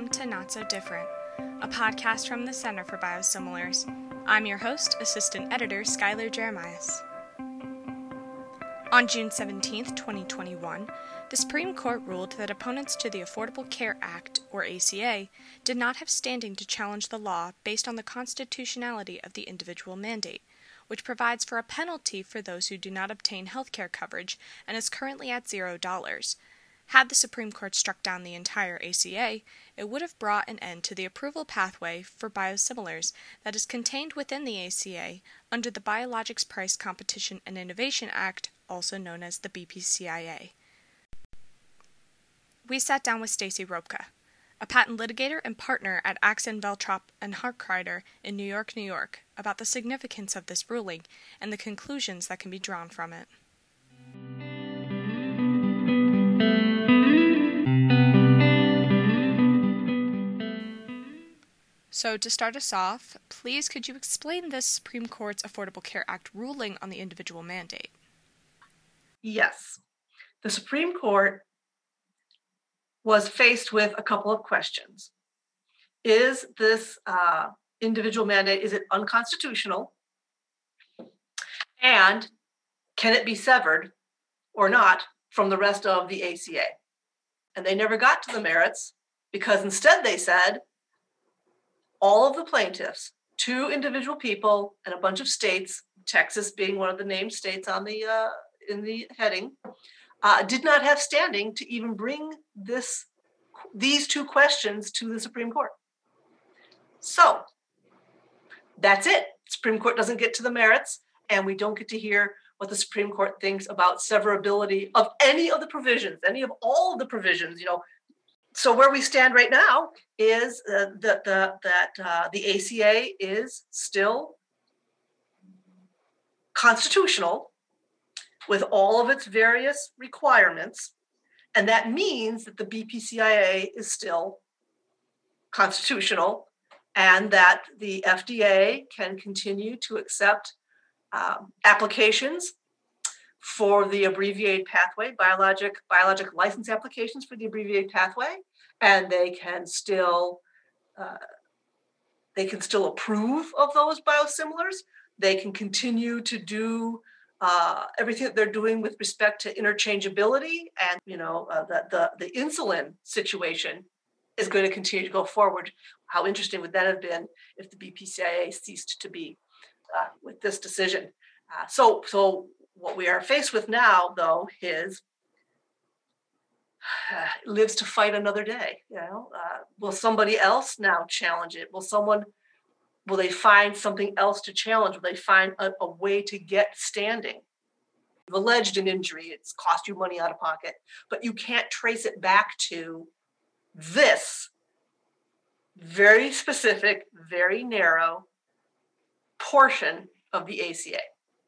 welcome to Not So Different, a podcast from the Center for Biosimilars. I'm your host, Assistant Editor Skylar Jeremias. On June 17, 2021, the Supreme Court ruled that opponents to the Affordable Care Act, or ACA, did not have standing to challenge the law based on the constitutionality of the individual mandate, which provides for a penalty for those who do not obtain health care coverage and is currently at $0. Had the Supreme Court struck down the entire ACA, it would have brought an end to the approval pathway for biosimilars that is contained within the ACA under the Biologics Price Competition and Innovation Act, also known as the BPCIA. We sat down with Stacy Robka, a patent litigator and partner at Axon, Veltrop and Harkreider in New York, about the significance of this ruling and the conclusions that can be drawn from it. So to start us off, please could you explain the Supreme Court's Affordable Care Act ruling on the individual mandate? Yes. The Supreme Court was faced with a couple of questions. Is this individual mandate, is it unconstitutional? And can it be severed or not from the rest of the ACA? And they never got to the merits because instead they said, all of the plaintiffs, 2 individual people and a bunch of states, Texas being one of the named states on the in the heading, did not have standing to even bring these 2 questions to the Supreme Court. So that's it. Supreme Court doesn't get to the merits, and we don't get to hear what the Supreme Court thinks about severability of any of the provisions, any of all of the provisions, So where we stand right now is that the ACA is still constitutional with all of its various requirements, and that means that the BPCIA is still constitutional and that the FDA can continue to accept applications for the abbreviated pathway, biologic license applications for the abbreviated pathway, and they can still approve of those biosimilars. They can continue to do everything that they're doing with respect to interchangeability, and the insulin situation is going to continue to go forward. How interesting would that have been if the BPCIA ceased to be with this decision? So what we are faced with now, though, is lives to fight another day. Will somebody else now challenge it? Will they find something else to challenge? Will they find a way to get standing? You've alleged an injury, it's cost you money out of pocket, but you can't trace it back to this very specific, very narrow portion of the ACA.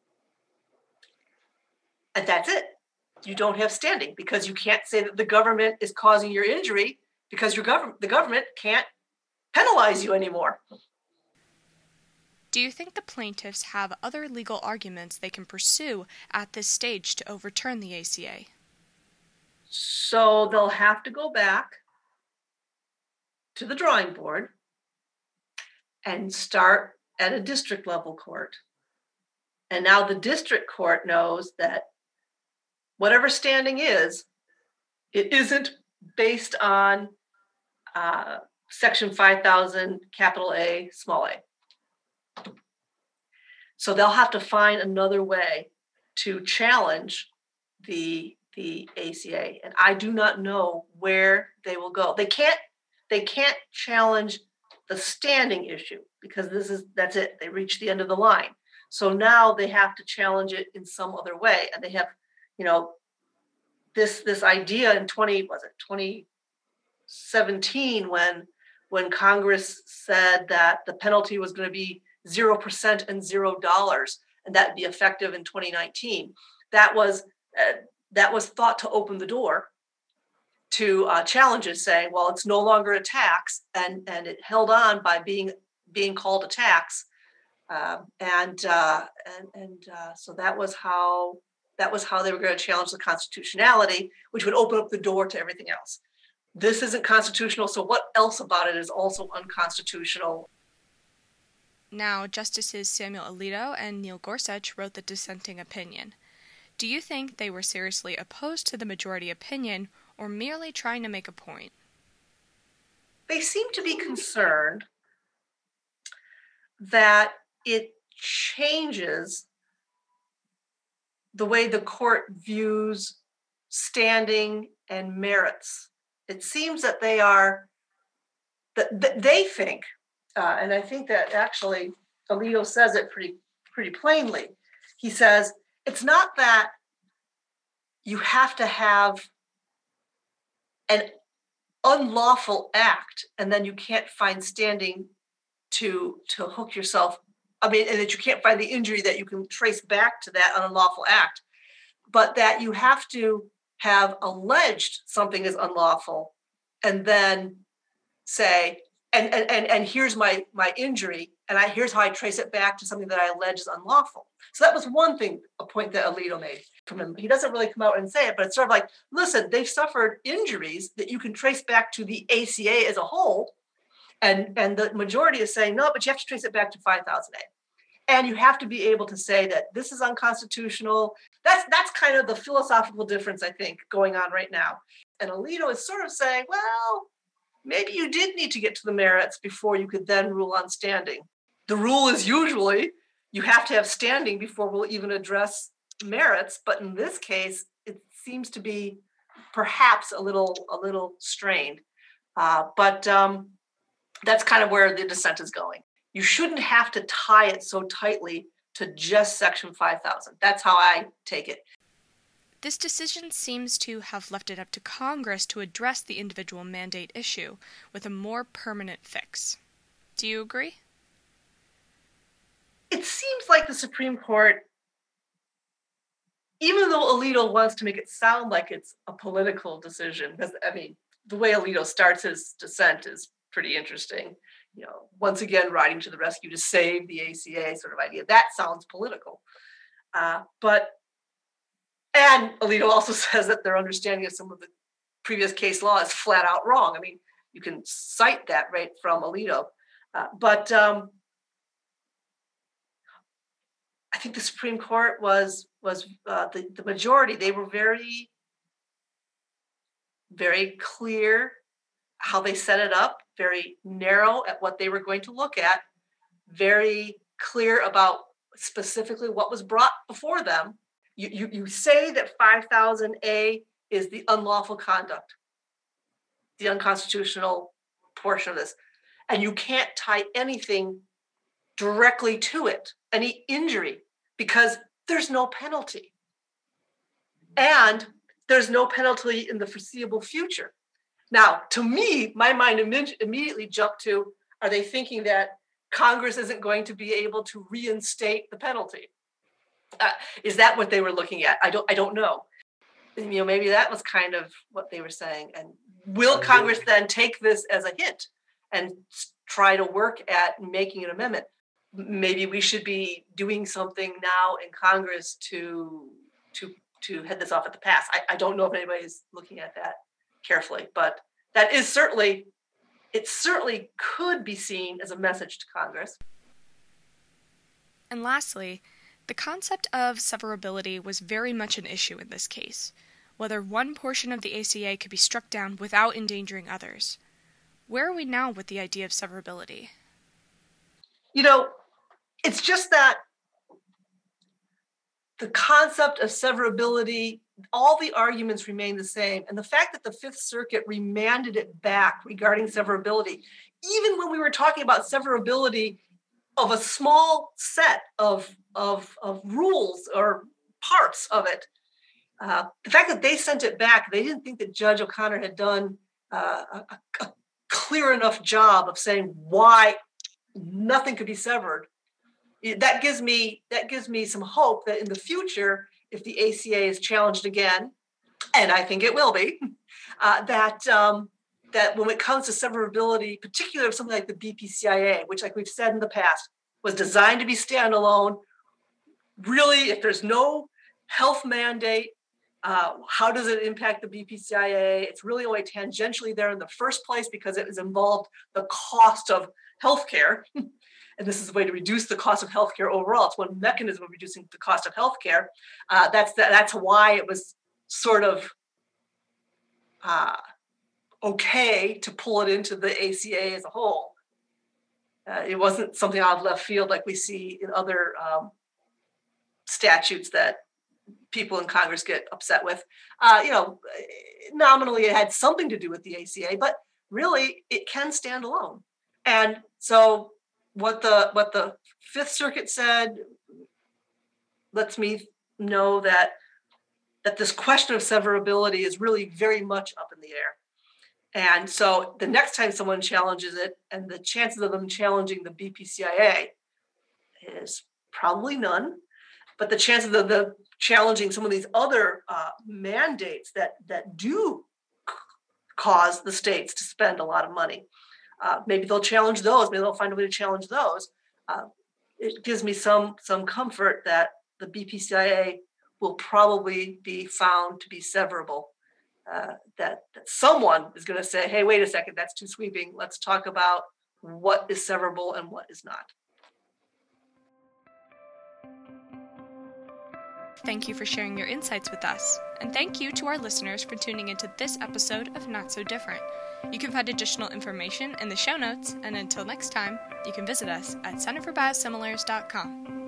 And that's it. You don't have standing because you can't say that the government is causing your injury because the government can't penalize you anymore. Do you think the plaintiffs have other legal arguments they can pursue at this stage to overturn the ACA? So they'll have to go back to the drawing board and start at a district level court. And now the district court knows that whatever standing is, it isn't based on Section 5000, capital A, small a. So they'll have to find another way to challenge the ACA, and I do not know where they will go. They can't challenge the standing issue because that's it. They reached the end of the line. So now they have to challenge it in some other way, and they have, this idea in 2017 when Congress said that the penalty was going to be 0% and $0, and that'd be effective in 2019. That was thought to open the door to challenges, saying, well, it's no longer a tax, and it held on by being called a tax, so that was how they were going to challenge the constitutionality, which would open up the door to everything else. this isn't constitutional, so what else about it is also unconstitutional? Now, Justices Samuel Alito and Neil Gorsuch wrote the dissenting opinion. Do you think they were seriously opposed to the majority opinion or merely trying to make a point? They seem to be concerned that it changes the way the court views standing and merits. It seems that they think, and I think that actually Alito says it pretty plainly. He says, it's not that you have to have an unlawful act and then you can't find standing to hook yourself. I mean, and that you can't find the injury that you can trace back to that unlawful act, but that you have to have alleged something is unlawful and then say, and here's my injury, and here's how I trace it back to something that I allege is unlawful. So that was one thing, a point that Alito made from him. He doesn't really come out and say it, but it's sort of like, listen, they've suffered injuries that you can trace back to the ACA as a whole, and the majority is saying, no, but you have to trace it back to 5000A. And you have to be able to say that this is unconstitutional. That's kind of the philosophical difference, I think, going on right now. And Alito is sort of saying, well, maybe you did need to get to the merits before you could then rule on standing. The rule is usually you have to have standing before we'll even address merits. But in this case, it seems to be perhaps a little strained. But that's kind of where the dissent is going. You shouldn't have to tie it so tightly to just Section 5000. That's how I take it. This decision seems to have left it up to Congress to address the individual mandate issue with a more permanent fix. Do you agree? It seems like the Supreme Court, even though Alito wants to make it sound like it's a political decision, because, I mean, the way Alito starts his dissent is pretty interesting. You know, once again, riding to the rescue to save the ACA sort of idea. That sounds political. And Alito also says that their understanding of some of the previous case law is flat out wrong. I mean, you can cite that right from Alito. But I think the Supreme Court was the majority. They were very, very clear how they set it up, very narrow at what they were going to look at, very clear about specifically what was brought before them. You say that 5000A is the unlawful conduct, the unconstitutional portion of this, and you can't tie anything directly to it, any injury, because there's no penalty. And there's no penalty in the foreseeable future. Now, to me, my mind immediately jumped to, are they thinking that Congress isn't going to be able to reinstate the penalty? Is that what they were looking at? I don't know. You know, maybe that was kind of what they were saying. And will Congress then take this as a hint and try to work at making an amendment? Maybe we should be doing something now in Congress to head this off at the pass. I don't know if anybody's looking at that carefully, but that is certainly could be seen as a message to Congress. And lastly, the concept of severability was very much an issue in this case, whether one portion of the ACA could be struck down without endangering others. Where are we now with the idea of severability? You know, it's just that the concept of severability, all the arguments remain the same. And the fact that the Fifth Circuit remanded it back regarding severability, even when we were talking about severability of a small set of rules or parts of it, the fact that they sent it back, they didn't think that Judge O'Connor had done a clear enough job of saying why nothing could be severed. That gives me some hope that in the future, if the ACA is challenged again, and I think it will be, that when it comes to severability, particularly of something like the BPCIA, which, like we've said in the past, was designed to be standalone. Really, if there's no health mandate, How does it impact the BPCIA? It's really only tangentially there in the first place because it has involved the cost of healthcare. And this is a way to reduce the cost of healthcare overall. It's one mechanism of reducing the cost of healthcare. That's why it was sort of okay to pull it into the ACA as a whole. It wasn't something out of left field like we see in other statutes that people in Congress get upset with. Nominally it had something to do with the ACA, but really it can stand alone. And so what the Fifth Circuit said lets me know that this question of severability is really very much up in the air. And so the next time someone challenges it, and the chances of them challenging the BPCIA is probably none, but the chances of them challenging some of these other mandates that do cause the states to spend a lot of money, maybe they'll challenge those. Maybe they'll find a way to challenge those. It gives me some comfort that the BPCIA will probably be found to be severable. That someone is going to say, hey, wait a second, that's too sweeping. Let's talk about what is severable and what is not. Thank you for sharing your insights with us, and thank you to our listeners for tuning into this episode of Not So Different. You can find additional information in the show notes, and until next time, you can visit us at centerforbiosimilars.com.